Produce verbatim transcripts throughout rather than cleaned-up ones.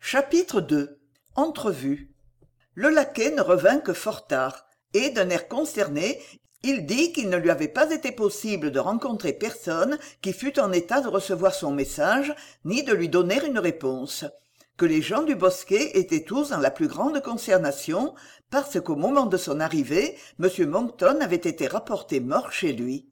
Chapitre deux. Entrevue. Le laquais ne revint que fort tard, et, d'un air consterné, il dit qu'il ne lui avait pas été possible de rencontrer personne qui fût en état de recevoir son message, ni de lui donner une réponse, que les gens du bosquet étaient tous dans la plus grande consternation, parce qu'au moment de son arrivée, M. Monkton avait été rapporté mort chez lui.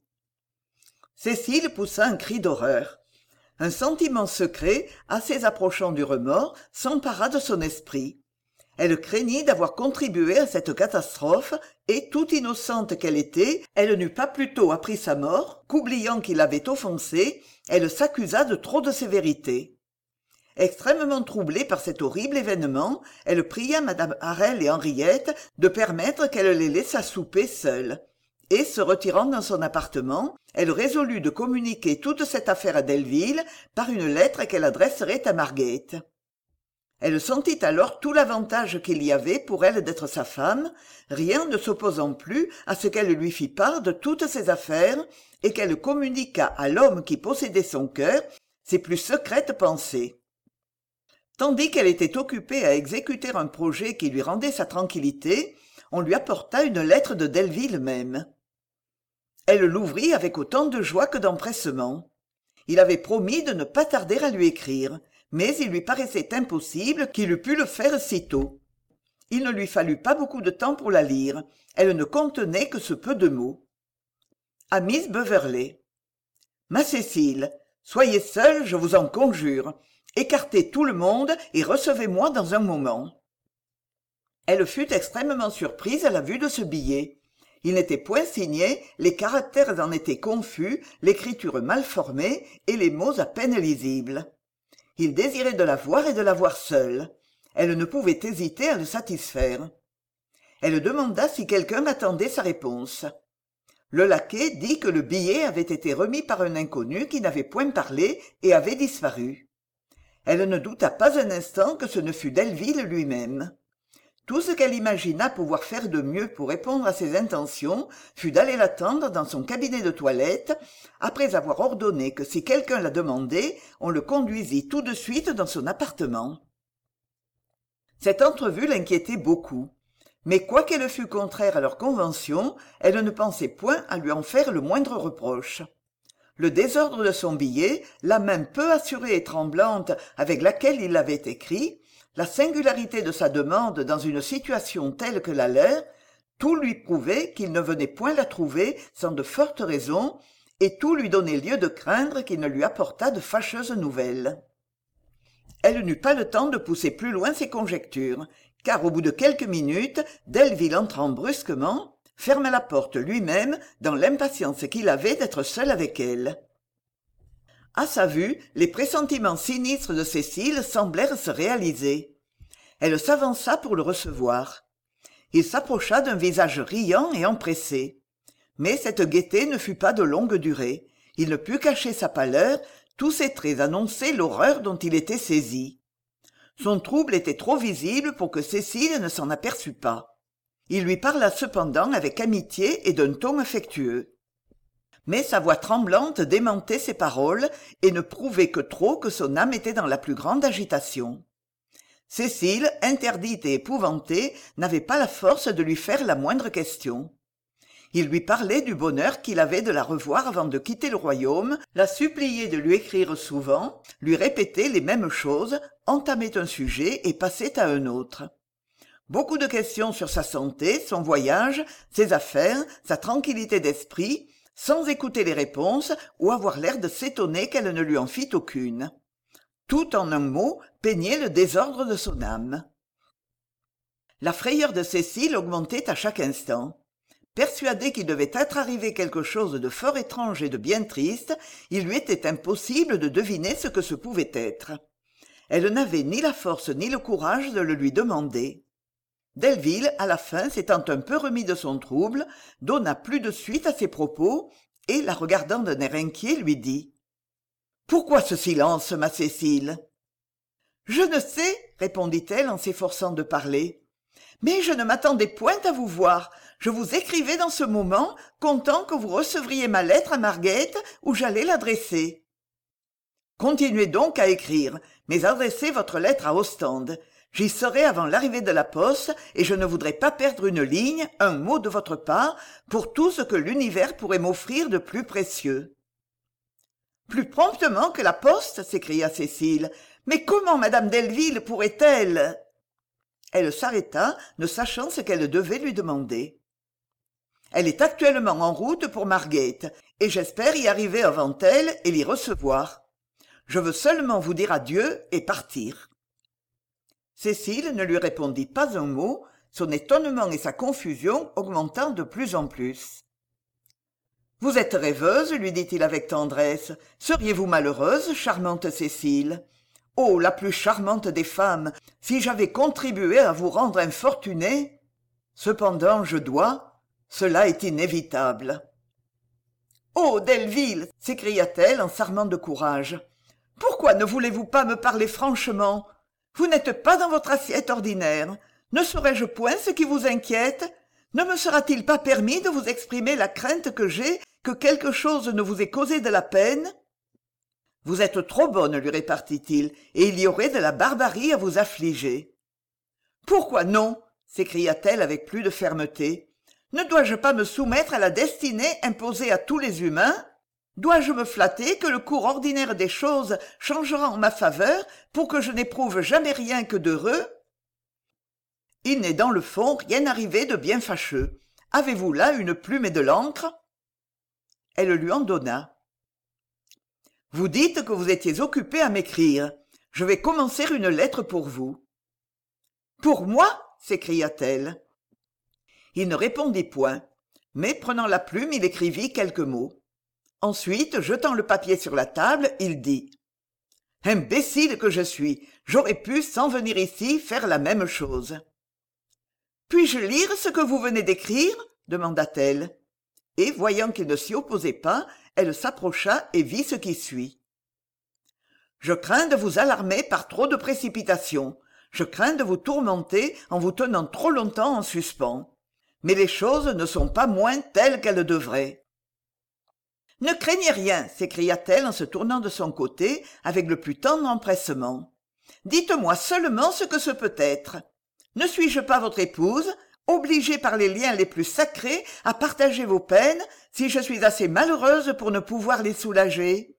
Cécile poussa un cri d'horreur. Un sentiment secret, assez approchant du remords, s'empara de son esprit. Elle craignit d'avoir contribué à cette catastrophe, et, toute innocente qu'elle était, elle n'eût pas plutôt appris sa mort qu'oubliant qu'il l'avait offensée, elle s'accusa de trop de sévérité. Extrêmement troublée par cet horrible événement, elle pria Mme Harel et Henriette de permettre qu'elle les laissât souper seules. Et, se retirant dans son appartement, elle résolut de communiquer toute cette affaire à Delville par une lettre qu'elle adresserait à Margate. Elle sentit alors tout l'avantage qu'il y avait pour elle d'être sa femme, rien ne s'opposant plus à ce qu'elle lui fît part de toutes ses affaires et qu'elle communiquât à l'homme qui possédait son cœur ses plus secrètes pensées. Tandis qu'elle était occupée à exécuter un projet qui lui rendait sa tranquillité, on lui apporta une lettre de Delville même. Elle l'ouvrit avec autant de joie que d'empressement. Il avait promis de ne pas tarder à lui écrire, mais il lui paraissait impossible qu'il eût pu le faire si tôt. Il ne lui fallut pas beaucoup de temps pour la lire. Elle ne contenait que ce peu de mots. À Miss Beverley. Ma Cécile, soyez seule, je vous en conjure. Écartez tout le monde et recevez-moi dans un moment. Elle fut extrêmement surprise à la vue de ce billet. Il n'était point signé, les caractères en étaient confus, l'écriture mal formée et les mots à peine lisibles. Il désirait de la voir et de la voir seule. Elle ne pouvait hésiter à le satisfaire. Elle demanda si quelqu'un attendait sa réponse. Le laquais dit que le billet avait été remis par un inconnu qui n'avait point parlé et avait disparu. Elle ne douta pas un instant que ce ne fût Delville lui-même. Tout ce qu'elle imagina pouvoir faire de mieux pour répondre à ses intentions fut d'aller l'attendre dans son cabinet de toilette, après avoir ordonné que si quelqu'un la demandait, on le conduisît tout de suite dans son appartement. Cette entrevue l'inquiétait beaucoup, mais quoiqu'elle fût contraire à leurs conventions, elle ne pensait point à lui en faire le moindre reproche. Le désordre de son billet, la main peu assurée et tremblante avec laquelle il l'avait écrit, la singularité de sa demande dans une situation telle que la leur, tout lui prouvait qu'il ne venait point la trouver sans de fortes raisons, et tout lui donnait lieu de craindre qu'il ne lui apportât de fâcheuses nouvelles. Elle n'eut pas le temps de pousser plus loin ses conjectures, car au bout de quelques minutes, Delville entrant brusquement, ferma la porte lui-même dans l'impatience qu'il avait d'être seul avec elle. À sa vue, les pressentiments sinistres de Cécile semblèrent se réaliser. Elle s'avança pour le recevoir. Il s'approcha d'un visage riant et empressé. Mais cette gaieté ne fut pas de longue durée. Il ne put cacher sa pâleur, tous ses traits annonçaient l'horreur dont il était saisi. Son trouble était trop visible pour que Cécile ne s'en aperçût pas. Il lui parla cependant avec amitié et d'un ton affectueux. Mais sa voix tremblante démentait ses paroles et ne prouvait que trop que son âme était dans la plus grande agitation. Cécile, interdite et épouvantée, n'avait pas la force de lui faire la moindre question. Il lui parlait du bonheur qu'il avait de la revoir avant de quitter le royaume, la suppliait de lui écrire souvent, lui répétait les mêmes choses, entamait un sujet et passait à un autre. Beaucoup de questions sur sa santé, son voyage, ses affaires, sa tranquillité d'esprit, sans écouter les réponses ou avoir l'air de s'étonner qu'elle ne lui en fît aucune. Tout en un mot peignait le désordre de son âme. La frayeur de Cécile augmentait à chaque instant. Persuadé qu'il devait être arrivé quelque chose de fort étrange et de bien triste, il lui était impossible de deviner ce que ce pouvait être. Elle n'avait ni la force ni le courage de le lui demander. Delville, à la fin, s'étant un peu remis de son trouble, donna plus de suite à ses propos, et, la regardant d'un air inquiet, lui dit « Pourquoi ce silence, ma Cécile ?»« Je ne sais, » répondit-elle en s'efforçant de parler. « Mais je ne m'attendais point à vous voir. Je vous écrivais dans ce moment, comptant que vous recevriez ma lettre à Margate, où j'allais l'adresser. » Continuez donc à écrire, mais adressez votre lettre à Ostende. J'y serai avant l'arrivée de la poste, et je ne voudrais pas perdre une ligne, un mot de votre part, pour tout ce que l'univers pourrait m'offrir de plus précieux. » Plus promptement que la poste, s'écria Cécile. Mais comment madame Delville pourrait-elle... Elle s'arrêta, ne sachant ce qu'elle devait lui demander. Elle est actuellement en route pour Margate, et j'espère y arriver avant elle et l'y recevoir. Je veux seulement vous dire adieu et partir. Cécile ne lui répondit pas un mot, son étonnement et sa confusion augmentant de plus en plus. « Vous êtes rêveuse, lui dit-il avec tendresse. Seriez-vous malheureuse, charmante Cécile ? Oh, la plus charmante des femmes, si j'avais contribué à vous rendre infortunée. Cependant, je dois. Cela est inévitable. »« Oh, Delville !» s'écria-t-elle en s'armant de courage. « Pourquoi ne voulez-vous pas me parler franchement ? Vous n'êtes pas dans votre assiette ordinaire. Ne saurais-je point ce qui vous inquiète ? Ne me sera-t-il pas permis de vous exprimer la crainte que j'ai que quelque chose ne vous ait causé de la peine ? » « Vous êtes trop bonne, lui répartit-il, et il y aurait de la barbarie à vous affliger. »« Pourquoi non ?» s'écria-t-elle avec plus de fermeté. « Ne dois-je pas me soumettre à la destinée imposée à tous les humains ? Dois-je me flatter que le cours ordinaire des choses changera en ma faveur pour que je n'éprouve jamais rien que d'heureux ? Il n'est dans le fond rien arrivé de bien fâcheux. Avez-vous là une plume et de l'encre ?» Elle lui en donna. « Vous dites que vous étiez occupé à m'écrire. Je vais commencer une lettre pour vous. »« Pour moi ?» s'écria-t-elle. Il ne répondit point, mais prenant la plume, il écrivit quelques mots. Ensuite, jetant le papier sur la table, il dit « Imbécile que je suis, j'aurais pu, sans venir ici, faire la même chose. »« Puis-je lire ce que vous venez d'écrire ?» demanda-t-elle. Et, voyant qu'il ne s'y opposait pas, elle s'approcha et vit ce qui suit. « Je crains de vous alarmer par trop de précipitation. Je crains de vous tourmenter en vous tenant trop longtemps en suspens. Mais les choses ne sont pas moins telles qu'elles devraient. »« Ne craignez rien, s'écria-t-elle en se tournant de son côté avec le plus tendre empressement. Dites-moi seulement ce que ce peut être. Ne suis-je pas votre épouse ? Obligée par les liens les plus sacrés à partager vos peines, si je suis assez malheureuse pour ne pouvoir les soulager.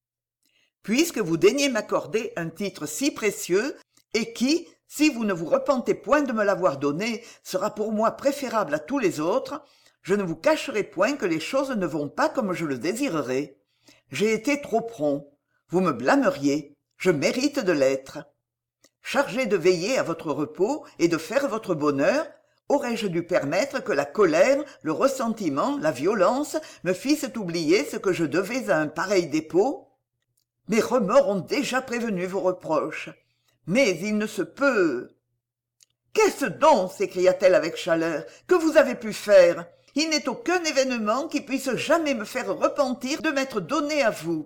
Puisque vous daignez m'accorder un titre si précieux, et qui, si vous ne vous repentez point de me l'avoir donné, sera pour moi préférable à tous les autres, je ne vous cacherai point que les choses ne vont pas comme je le désirerais. J'ai été trop prompt. Vous me blâmeriez. Je mérite de l'être. Chargé de veiller à votre repos et de faire votre bonheur, aurais-je dû permettre que la colère, le ressentiment, la violence me fissent oublier ce que je devais à un pareil dépôt ? Mes remords ont déjà prévenu vos reproches. Mais il ne se peut... « Qu'est-ce donc, s'écria-t-elle avec chaleur, que vous avez pu faire ? Il n'est aucun événement qui puisse jamais me faire repentir de m'être donné à vous. »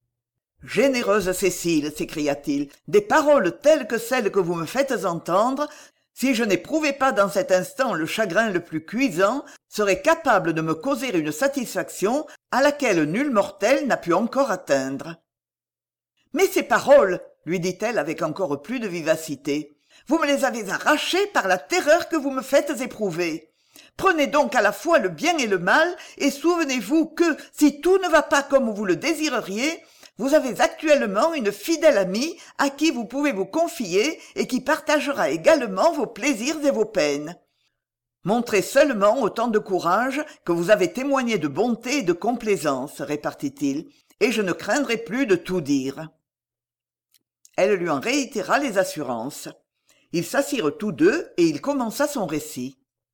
« Généreuse Cécile, s'écria-t-il, des paroles telles que celles que vous me faites entendre, si je n'éprouvais pas dans cet instant le chagrin le plus cuisant, seraient capables de me causer une satisfaction à laquelle nul mortel n'a pu encore atteindre. »« Mais ces paroles, lui dit-elle avec encore plus de vivacité, vous me les avez arrachées par la terreur que vous me faites éprouver. Prenez donc à la fois le bien et le mal, et souvenez-vous que, si tout ne va pas comme vous le désireriez, vous avez actuellement une fidèle amie à qui vous pouvez vous confier et qui partagera également vos plaisirs et vos peines. Montrez seulement autant de courage que vous avez témoigné de bonté et de complaisance, répartit-il, et je ne craindrai plus de tout dire. » Elle lui en réitéra les assurances. Ils s'assirent tous deux et il commença son récit.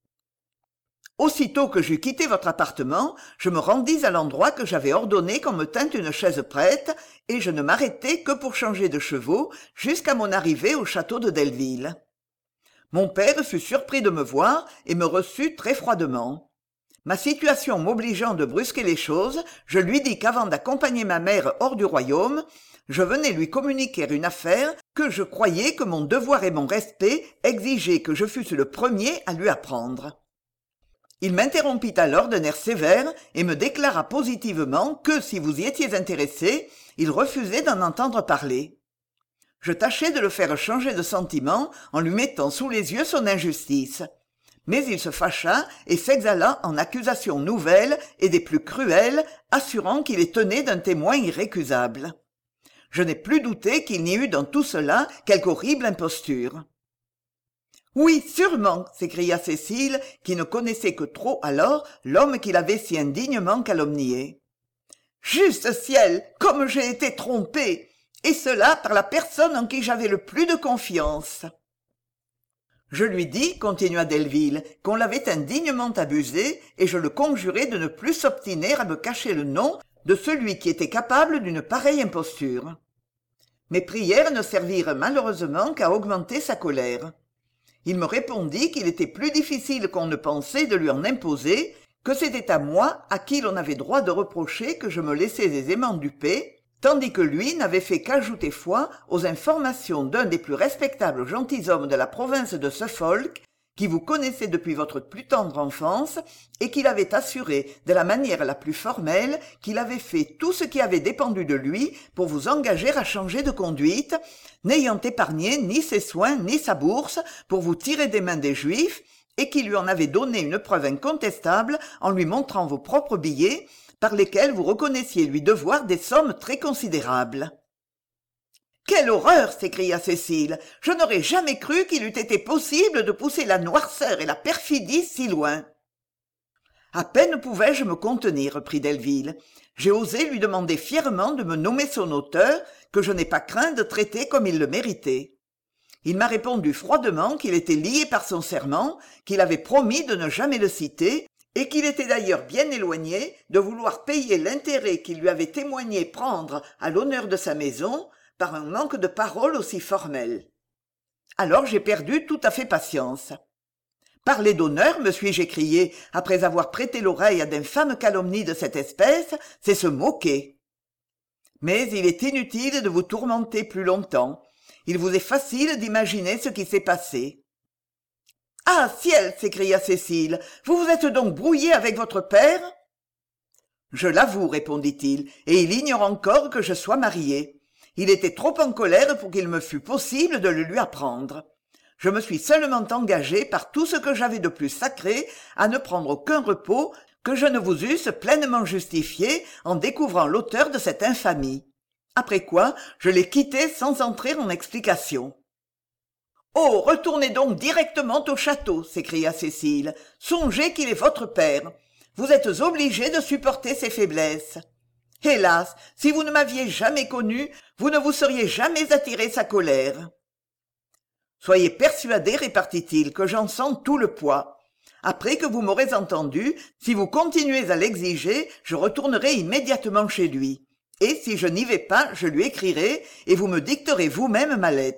Aussitôt que j'eus quitté votre appartement, je me rendis à l'endroit que j'avais ordonné qu'on me tînt une chaise prête, et je ne m'arrêtai que pour changer de chevaux jusqu'à mon arrivée au château de Delville. Mon père fut surpris de me voir et me reçut très froidement. Ma situation m'obligeant de brusquer les choses, je lui dis qu'avant d'accompagner ma mère hors du royaume, je venais lui communiquer une affaire que je croyais que mon devoir et mon respect exigeaient que je fusse le premier à lui apprendre. Il m'interrompit alors d'un air sévère et me déclara positivement que, si vous y étiez intéressé, il refusait d'en entendre parler. Je tâchai de le faire changer de sentiment en lui mettant sous les yeux son injustice. Mais il se fâcha et s'exhala en accusations nouvelles et des plus cruelles, assurant qu'il les tenait d'un témoin irrécusable. Je n'ai plus douté qu'il n'y eût dans tout cela quelque horrible imposture. « Oui, sûrement !» s'écria Cécile, qui ne connaissait que trop alors l'homme qu'il avait si indignement calomnié. « Juste ciel, comme j'ai été trompée, et cela par la personne en qui j'avais le plus de confiance. » Je lui dis, continua Delville, qu'on l'avait indignement abusé, et je le conjurai de ne plus s'obstiner à me cacher le nom de celui qui était capable d'une pareille imposture. Mes prières ne servirent malheureusement qu'à augmenter sa colère. Il me répondit qu'il était plus difficile qu'on ne pensait de lui en imposer, que c'était à moi à qui l'on avait droit de reprocher que je me laissais aisément duper, tandis que lui n'avait fait qu'ajouter foi aux informations d'un des plus respectables gentilshommes de la province de Suffolk, qui vous connaissait depuis votre plus tendre enfance, et qu'il avait assuré de la manière la plus formelle qu'il avait fait tout ce qui avait dépendu de lui pour vous engager à changer de conduite, n'ayant épargné ni ses soins ni sa bourse pour vous tirer des mains des Juifs, et qui lui en avait donné une preuve incontestable en lui montrant vos propres billets, par lesquels vous reconnaissiez lui devoir des sommes très considérables. « Quelle horreur !» s'écria Cécile. « Je n'aurais jamais cru qu'il eût été possible de pousser la noirceur et la perfidie si loin. » À peine pouvais-je me contenir, reprit Delville. J'ai osé lui demander fièrement de me nommer son auteur, que je n'ai pas craint de traiter comme il le méritait. Il m'a répondu froidement qu'il était lié par son serment, qu'il avait promis de ne jamais le citer, et qu'il était d'ailleurs bien éloigné de vouloir payer l'intérêt qu'il lui avait témoigné prendre à l'honneur de sa maison, par un manque de parole aussi formel. Alors j'ai perdu tout à fait patience. « Parler d'honneur, me suis-je écrié, après avoir prêté l'oreille à d'infâmes calomnies de cette espèce, c'est se moquer. Mais il est inutile de vous tourmenter plus longtemps. Il vous est facile d'imaginer ce qui s'est passé. »« Ah, ciel !» s'écria Cécile, « vous vous êtes donc brouillé avec votre père ?»« Je l'avoue, répondit-il, et il ignore encore que je sois marié. Il était trop en colère pour qu'il me fût possible de le lui apprendre. Je me suis seulement engagé par tout ce que j'avais de plus sacré à ne prendre aucun repos que je ne vous eusse pleinement justifié en découvrant l'auteur de cette infamie. Après quoi, je l'ai quitté sans entrer en explication. « Oh, retournez donc directement au château !» s'écria Cécile. « Songez qu'il est votre père. Vous êtes obligé de supporter ses faiblesses. Hélas, si vous ne m'aviez jamais connu, vous ne vous seriez jamais attiré sa colère. » « Soyez persuadé, répartit-il, que j'en sens tout le poids. Après que vous m'aurez entendu, si vous continuez à l'exiger, je retournerai immédiatement chez lui. Et si je n'y vais pas, je lui écrirai, et vous me dicterez vous-même ma lettre. »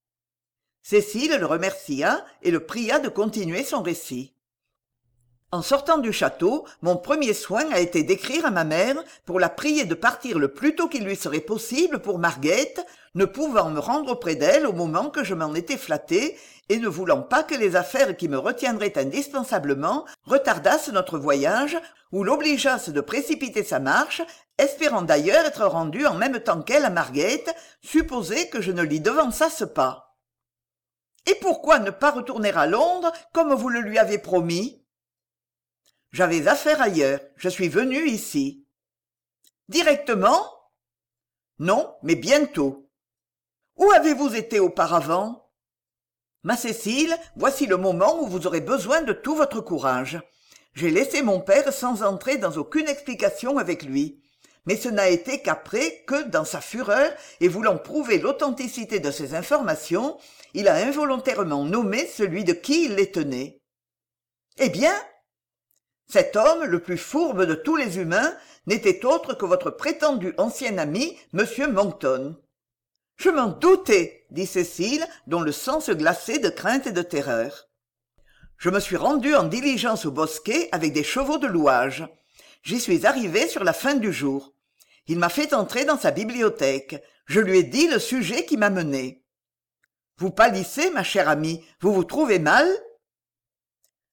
Cécile le remercia et le pria de continuer son récit. En sortant du château, mon premier soin a été d'écrire à ma mère pour la prier de partir le plus tôt qu'il lui serait possible pour Margate, ne pouvant me rendre auprès d'elle au moment que je m'en étais flatté et ne voulant pas que les affaires qui me retiendraient indispensablement retardassent notre voyage ou l'obligeassent de précipiter sa marche, espérant d'ailleurs être rendu en même temps qu'elle à Margate, supposé que je ne l'y devançasse pas. « Et pourquoi ne pas retourner à Londres comme vous le lui avez promis ?» J'avais affaire ailleurs, je suis venu ici. Directement? Non, mais bientôt. Où avez-vous été auparavant? Ma Cécile, voici le moment où vous aurez besoin de tout votre courage. J'ai laissé mon père sans entrer dans aucune explication avec lui. Mais ce n'a été qu'après que, dans sa fureur et voulant prouver l'authenticité de ses informations, il a involontairement nommé celui de qui il les tenait. Eh bien? Cet homme, le plus fourbe de tous les humains, n'était autre que votre prétendu ancien ami, Monsieur Monkton. « Je m'en doutais, » dit Cécile, dont le sang se glaçait de crainte et de terreur. Je me suis rendu en diligence au bosquet avec des chevaux de louage. J'y suis arrivé sur la fin du jour. Il m'a fait entrer dans sa bibliothèque. Je lui ai dit le sujet qui m'a mené. « Vous pâlissez, ma chère amie, vous vous trouvez mal ?»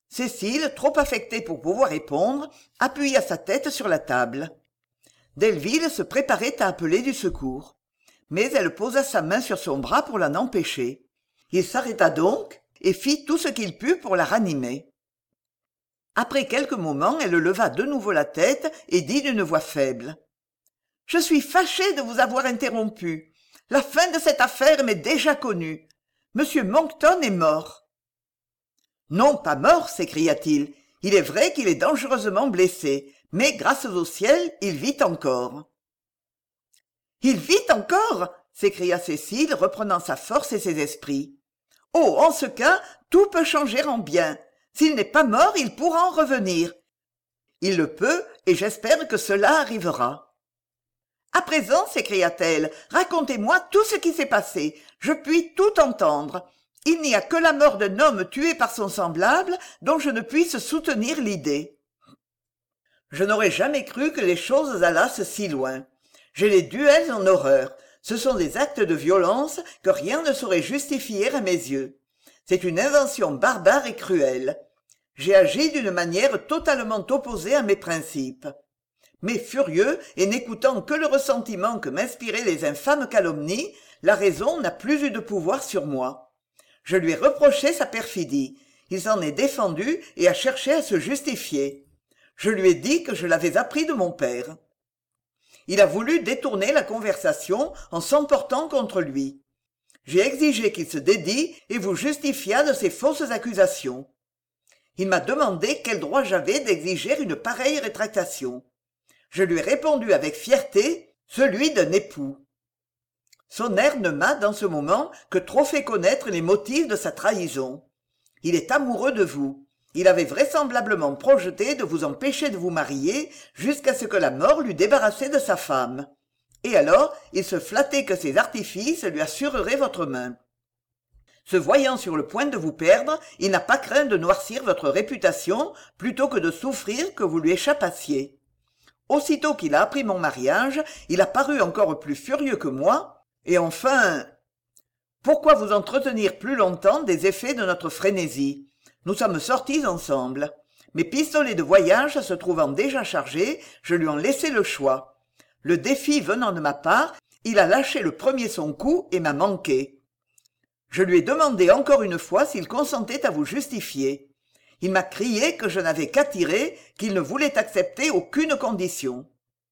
Cécile, trop affectée pour pouvoir répondre, appuya sa tête sur la table. Delville se préparait à appeler du secours. Mais elle posa sa main sur son bras pour l'en empêcher. Il s'arrêta donc et fit tout ce qu'il put pour la ranimer. Après quelques moments, elle leva de nouveau la tête et dit d'une voix faible. « Je suis fâchée de vous avoir interrompu. La fin de cette affaire m'est déjà connue. Monsieur Monckton est mort. »« Non, pas mort, s'écria-t-il. Il est vrai qu'il est dangereusement blessé, mais grâce au ciel, il vit encore. »« Il vit encore !» s'écria Cécile, reprenant sa force et ses esprits. « Oh, en ce cas, tout peut changer en bien. S'il n'est pas mort, il pourra en revenir. Il le peut, et j'espère que cela arrivera. »« À présent, s'écria-t-elle, racontez-moi tout ce qui s'est passé. Je puis tout entendre. Il n'y a que la mort d'un homme tué par son semblable dont je ne puisse soutenir l'idée. » Je n'aurais jamais cru que les choses allassent si loin. J'ai les duels en horreur. Ce sont des actes de violence que rien ne saurait justifier à mes yeux. C'est une invention barbare et cruelle. J'ai agi d'une manière totalement opposée à mes principes. Mais furieux et n'écoutant que le ressentiment que m'inspiraient les infâmes calomnies, la raison n'a plus eu de pouvoir sur moi. Je lui ai reproché sa perfidie. Il s'en est défendu et a cherché à se justifier. Je lui ai dit que je l'avais appris de mon père. Il a voulu détourner la conversation en s'emportant contre lui. J'ai exigé qu'il se dédie et vous justifiât de ses fausses accusations. Il m'a demandé quel droit j'avais d'exiger une pareille rétractation. Je lui ai répondu avec fierté, celui d'un époux. Son air ne m'a, dans ce moment, que trop fait connaître les motifs de sa trahison. Il est amoureux de vous. Il avait vraisemblablement projeté de vous empêcher de vous marier jusqu'à ce que la mort l'eût débarrassé de sa femme. Et alors, il se flattait que ses artifices lui assureraient votre main. Se voyant sur le point de vous perdre, il n'a pas craint de noircir votre réputation plutôt que de souffrir que vous lui échappassiez. Aussitôt qu'il a appris mon mariage, il a paru encore plus furieux que moi, et enfin... Pourquoi vous entretenir plus longtemps des effets de notre frénésie ? Nous sommes sortis ensemble. Mes pistolets de voyage se trouvant déjà chargés, je lui en laissai le choix. Le défi venant de ma part, il a lâché le premier son coup et m'a manqué. Je lui ai demandé encore une fois s'il consentait à vous justifier. Il m'a crié que je n'avais qu'à tirer, qu'il ne voulait accepter aucune condition.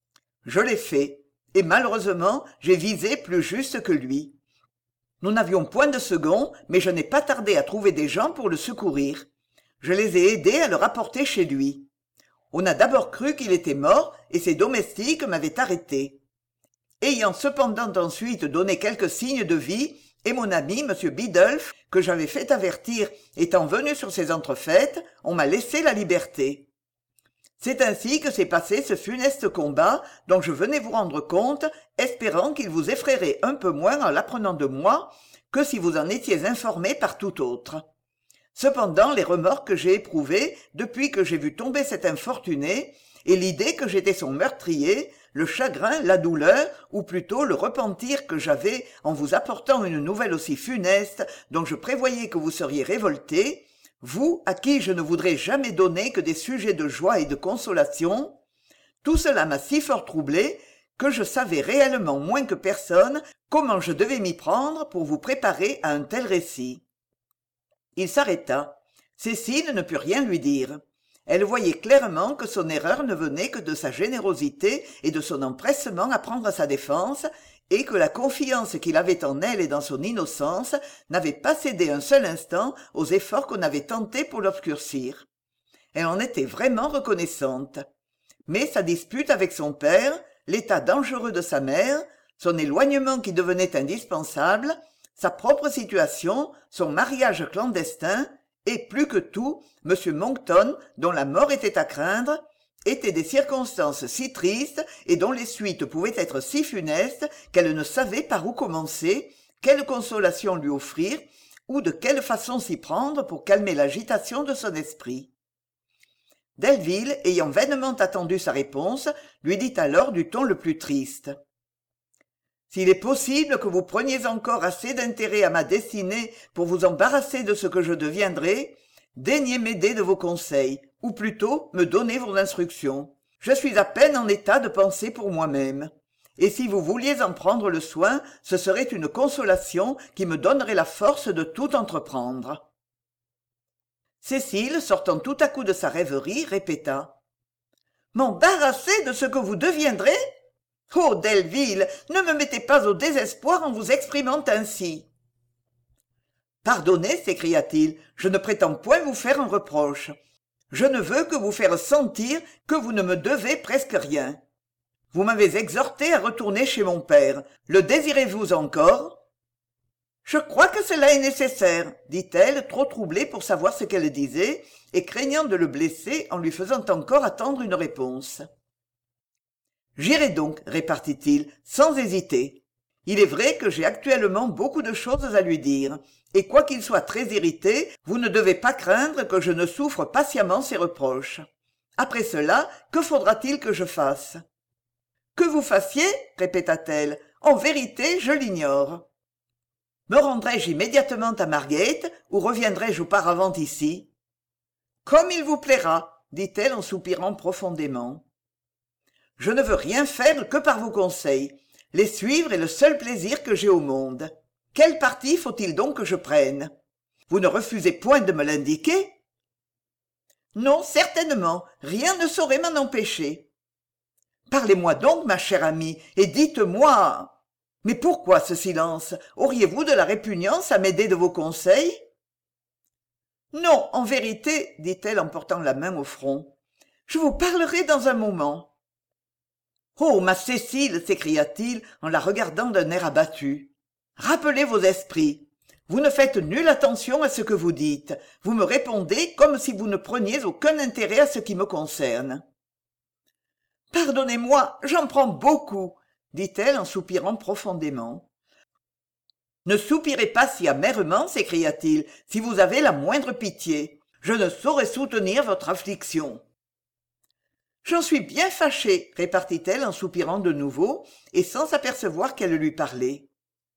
Je l'ai fait, et malheureusement, j'ai visé plus juste que lui. Nous n'avions point de second, mais je n'ai pas tardé à trouver des gens pour le secourir. Je les ai aidés à le rapporter chez lui. On a d'abord cru qu'il était mort, et ses domestiques m'avaient arrêté. Ayant cependant ensuite donné quelques signes de vie, et mon ami, M. Biddulph, que j'avais fait avertir, étant venu sur ces entrefaites, on m'a laissé la liberté. C'est ainsi que s'est passé ce funeste combat dont je venais vous rendre compte, espérant qu'il vous effraierait un peu moins en l'apprenant de moi que si vous en étiez informé par tout autre. Cependant, les remords que j'ai éprouvés depuis que j'ai vu tomber cet infortuné, et l'idée que j'étais son meurtrier, le chagrin, la douleur, ou plutôt le repentir que j'avais en vous apportant une nouvelle aussi funeste dont je prévoyais que vous seriez révolté, vous, à qui je ne voudrais jamais donner que des sujets de joie et de consolation, tout cela m'a si fort troublé que je savais réellement moins que personne comment je devais m'y prendre pour vous préparer à un tel récit. Il s'arrêta. Cécile ne put rien lui dire. Elle voyait clairement que son erreur ne venait que de sa générosité et de son empressement à prendre sa défense, et que la confiance qu'il avait en elle et dans son innocence n'avait pas cédé un seul instant aux efforts qu'on avait tentés pour l'obscurcir. Elle en était vraiment reconnaissante. Mais sa dispute avec son père, l'état dangereux de sa mère, son éloignement qui devenait indispensable, sa propre situation, son mariage clandestin, et plus que tout, M. Monckton, dont la mort était à craindre, étaient des circonstances si tristes et dont les suites pouvaient être si funestes qu'elle ne savait par où commencer, quelle consolation lui offrir, ou de quelle façon s'y prendre pour calmer l'agitation de son esprit. Delville, ayant vainement attendu sa réponse, lui dit alors du ton le plus triste. « S'il est possible que vous preniez encore assez d'intérêt à ma destinée pour vous embarrasser de ce que je deviendrai, Daignez m'aider de vos conseils, ou plutôt me donner vos instructions. Je suis à peine en état de penser pour moi-même. Et si vous vouliez en prendre le soin, ce serait une consolation qui me donnerait la force de tout entreprendre. Cécile, sortant tout à coup de sa rêverie, répéta « M'embarrasser de ce que vous deviendrez ? Oh, Delville, ne me mettez pas au désespoir en vous exprimant ainsi. » Pardonnez, s'écria-t-il, je ne prétends point vous faire un reproche. Je ne veux que vous faire sentir que vous ne me devez presque rien. Vous m'avez exhorté à retourner chez mon père. Le désirez-vous encore ? Je crois que cela est nécessaire, dit-elle, trop troublée pour savoir ce qu'elle disait, et craignant de le blesser en lui faisant encore attendre une réponse. J'irai donc, répartit-il, sans hésiter. Il est vrai que j'ai actuellement beaucoup de choses à lui dire, et quoiqu'il soit très irrité, vous ne devez pas craindre que je ne souffre patiemment ses reproches. Après cela, que faudra-t-il que je fasse ? Que vous fassiez, répéta-t-elle, en vérité, je l'ignore. Me rendrai-je immédiatement à Margate, ou reviendrai-je auparavant ici ? Comme il vous plaira, dit-elle en soupirant profondément. Je ne veux rien faire que par vos conseils. Les suivre est le seul plaisir que j'ai au monde. Quel parti faut-il donc que je prenne ? Vous ne refusez point de me l'indiquer ? Non, certainement, rien ne saurait m'en empêcher. Parlez-moi donc, ma chère amie, et dites-moi... Mais pourquoi ce silence ? Auriez-vous de la répugnance à m'aider de vos conseils ? Non, en vérité, dit-elle en portant la main au front. Je vous parlerai dans un moment. Oh, ma Cécile, s'écria-t-il en la regardant d'un air abattu. Rappelez vos esprits. Vous ne faites nulle attention à ce que vous dites. Vous me répondez comme si vous ne preniez aucun intérêt à ce qui me concerne. Pardonnez-moi, j'en prends beaucoup, dit-elle en soupirant profondément. Ne soupirez pas si amèrement, s'écria-t-il, si vous avez la moindre pitié. Je ne saurais soutenir votre affliction. J'en suis bien fâchée, répartit-elle en soupirant de nouveau, et sans s'apercevoir qu'elle lui parlait.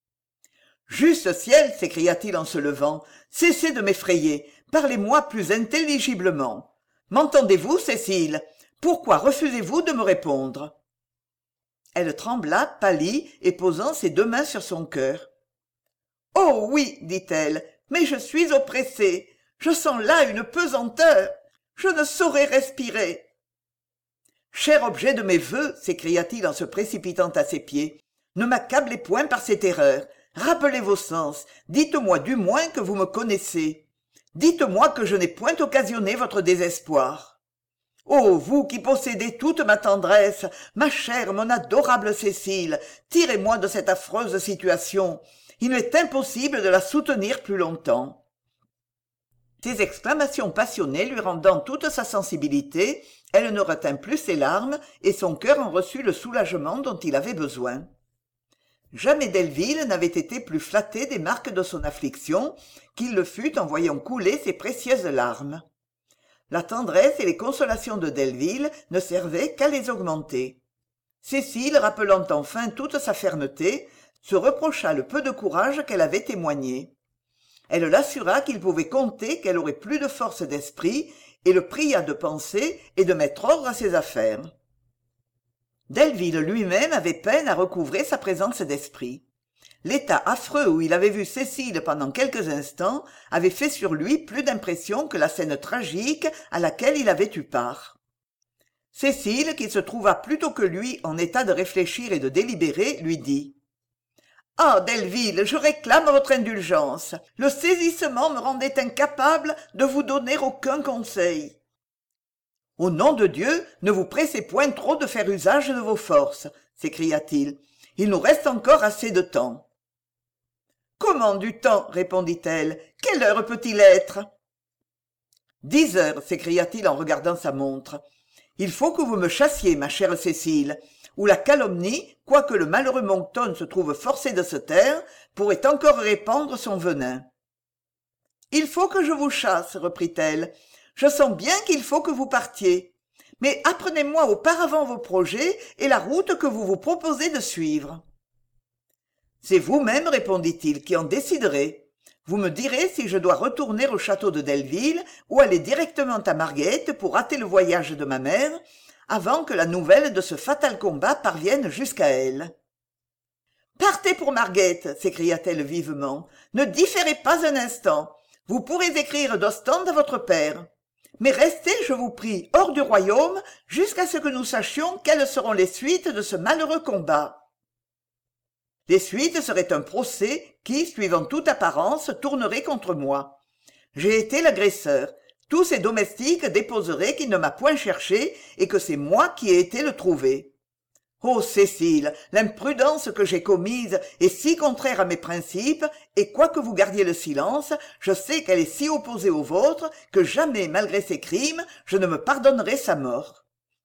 Juste ciel, s'écria-t-il en se levant, cessez de m'effrayer, parlez-moi plus intelligiblement. M'entendez-vous, Cécile ? Pourquoi refusez-vous de me répondre ? Elle trembla, pâlit, et posant ses deux mains sur son cœur. « Oh oui, dit-elle, mais je suis oppressée. Je sens là une pesanteur. Je ne saurais respirer. » « Cher objet de mes vœux, s'écria-t-il en se précipitant à ses pieds, ne m'accablez point par ces terreurs. Rappelez vos sens. Dites-moi du moins que vous me connaissez. Dites-moi que je n'ai point occasionné votre désespoir. Oh, vous qui possédez toute ma tendresse, ma chère, mon adorable Cécile, tirez-moi de cette affreuse situation. Il m'est impossible de la soutenir plus longtemps. » Ces exclamations passionnées lui rendant toute sa sensibilité, elle ne retint plus ses larmes et son cœur en reçut le soulagement dont il avait besoin. Jamais Delville n'avait été plus flatté des marques de son affliction qu'il le fut en voyant couler ses précieuses larmes. La tendresse et les consolations de Delville ne servaient qu'à les augmenter. Cécile, rappelant enfin toute sa fermeté, se reprocha le peu de courage qu'elle avait témoigné. Elle l'assura qu'il pouvait compter qu'elle aurait plus de force d'esprit et le pria de penser et de mettre ordre à ses affaires. Delville lui-même avait peine à recouvrer sa présence d'esprit. L'état affreux où il avait vu Cécile pendant quelques instants avait fait sur lui plus d'impression que la scène tragique à laquelle il avait eu part. Cécile, qui se trouva plutôt que lui en état de réfléchir et de délibérer, lui dit « Ah, Delville, je réclame votre indulgence. Le saisissement me rendait incapable de vous donner aucun conseil. » « Au nom de Dieu, ne vous pressez point trop de faire usage de vos forces, » s'écria-t-il. « Il nous reste encore assez de temps. »« Comment du temps ?» répondit-elle. « Quelle heure peut-il être ?»« Dix heures, » s'écria-t-il en regardant sa montre. « Il faut que vous me chassiez, ma chère Cécile, ou la calomnie, quoique le malheureux Moncton se trouve forcé de se taire, pourrait encore répandre son venin. »« Il faut que je vous chasse, » reprit-elle. « Je sens bien qu'il faut que vous partiez. Mais apprenez-moi auparavant vos projets et la route que vous vous proposez de suivre. »« C'est vous-même, répondit-il, qui en déciderez. Vous me direz si je dois retourner au château de Delville ou aller directement à Margate pour hâter le voyage de ma mère, avant que la nouvelle de ce fatal combat parvienne jusqu'à elle. « Partez pour Margate !» s'écria-t-elle vivement. « Ne différez pas un instant. Vous pourrez écrire d'Ostende à votre père. Mais restez, je vous prie, hors du royaume jusqu'à ce que nous sachions quelles seront les suites de ce malheureux combat. » Les suites seraient un procès qui, suivant toute apparence, tournerait contre moi. J'ai été l'agresseur. Tous ses domestiques déposeraient qu'il ne m'a point cherché et que c'est moi qui ai été le trouver. Oh, Cécile, l'imprudence que j'ai commise est si contraire à mes principes, et quoique vous gardiez le silence, je sais qu'elle est si opposée au vôtre que jamais, malgré ses crimes, je ne me pardonnerai sa mort.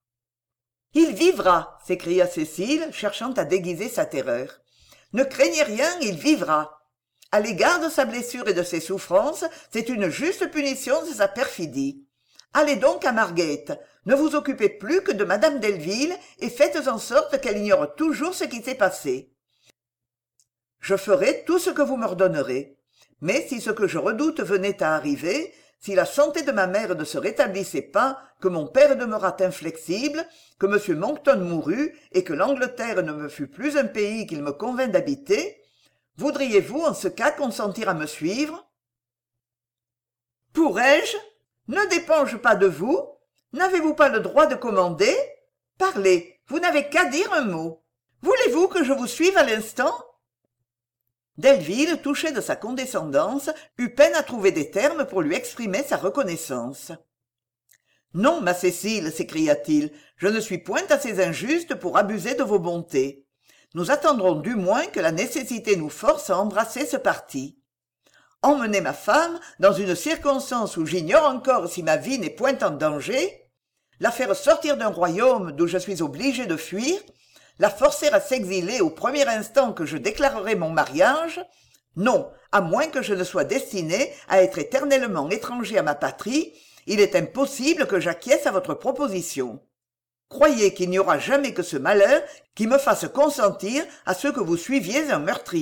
« Il vivra !» s'écria Cécile, cherchant à déguiser sa terreur. « Ne craignez rien, il vivra. À l'égard de sa blessure et de ses souffrances, c'est une juste punition de sa perfidie. Allez donc à Margate. Ne vous occupez plus que de madame Delville et faites en sorte qu'elle ignore toujours ce qui s'est passé. Je ferai tout ce que vous m'ordonnerez. Mais si ce que je redoute venait à arriver, si la santé de ma mère ne se rétablissait pas, que mon père demeurât inflexible, que M. Monckton mourût et que l'Angleterre ne me fût plus un pays qu'il me convint d'habiter, voudriez-vous en ce cas consentir à me suivre? Pourrais-je? Ne dépends-je pas de vous? N'avez-vous pas le droit de commander? Parlez, vous n'avez qu'à dire un mot. Voulez-vous que je vous suive à l'instant? Delville, touché de sa condescendance, eut peine à trouver des termes pour lui exprimer sa reconnaissance. « Non, ma Cécile, s'écria-t-il, je ne suis point assez injuste pour abuser de vos bontés. Nous attendrons du moins que la nécessité nous force à embrasser ce parti. Emmener ma femme, dans une circonstance où j'ignore encore si ma vie n'est point en danger, la faire sortir d'un royaume d'où je suis obligé de fuir, la forcer à s'exiler au premier instant que je déclarerai mon mariage, non, à moins que je ne sois destiné à être éternellement étranger à ma patrie, il est impossible que j'acquiesce à votre proposition. Croyez qu'il n'y aura jamais que ce malheur qui me fasse consentir à ce que vous suiviez un meurtrier. »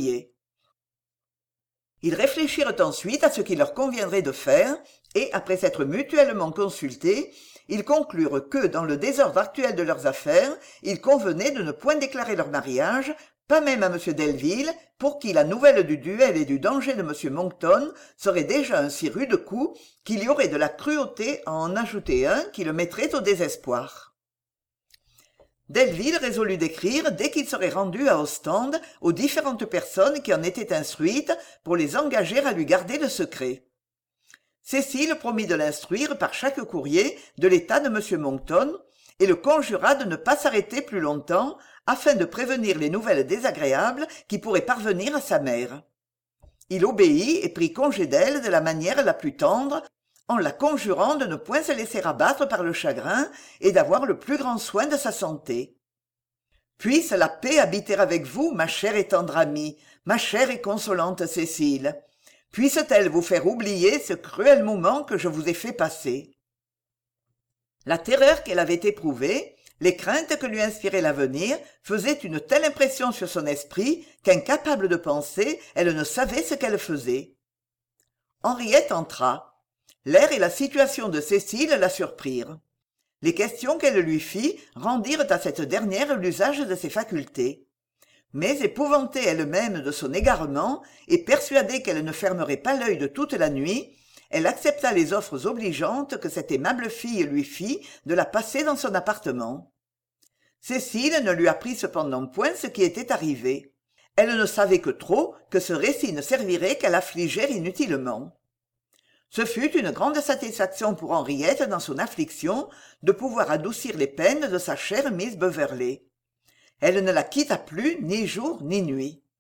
Ils réfléchirent ensuite à ce qu'il leur conviendrait de faire, et, après s'être mutuellement consultés, ils conclurent que, dans le désordre actuel de leurs affaires, il convenait de ne point déclarer leur mariage, pas même à M. Delville, pour qui la nouvelle du duel et du danger de M. Monckton serait déjà un si rude coup qu'il y aurait de la cruauté à en ajouter un qui le mettrait au désespoir. Delville résolut d'écrire dès qu'il serait rendu à Ostende aux différentes personnes qui en étaient instruites pour les engager à lui garder le secret. Cécile promit de l'instruire par chaque courrier de l'état de M. Monckton et le conjura de ne pas s'arrêter plus longtemps afin de prévenir les nouvelles désagréables qui pourraient parvenir à sa mère. Il obéit et prit congé d'elle de la manière la plus tendre, en la conjurant de ne point se laisser abattre par le chagrin et d'avoir le plus grand soin de sa santé. « Puisse la paix habiter avec vous, ma chère et tendre amie, ma chère et consolante Cécile. Puisse-t-elle vous faire oublier ce cruel moment que je vous ai fait passer. » La terreur qu'elle avait éprouvée, les craintes que lui inspirait l'avenir, faisaient une telle impression sur son esprit qu'incapable de penser, elle ne savait ce qu'elle faisait. Henriette entra. L'air et la situation de Cécile la surprirent. Les questions qu'elle lui fit rendirent à cette dernière l'usage de ses facultés. Mais épouvantée elle-même de son égarement et persuadée qu'elle ne fermerait pas l'œil de toute la nuit, elle accepta les offres obligeantes que cette aimable fille lui fit de la passer dans son appartement. Cécile ne lui apprit cependant point ce qui était arrivé. Elle ne savait que trop que ce récit ne servirait qu'à l'affliger inutilement. Ce fut une grande satisfaction pour Henriette dans son affliction de pouvoir adoucir les peines de sa chère Miss Beverley. Elle ne la quitta plus ni jour ni nuit.